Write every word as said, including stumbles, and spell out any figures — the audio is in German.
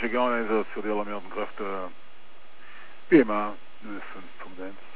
Michigan ist es für die alarmierten Kräfte wie immer null fünf Punkt eins.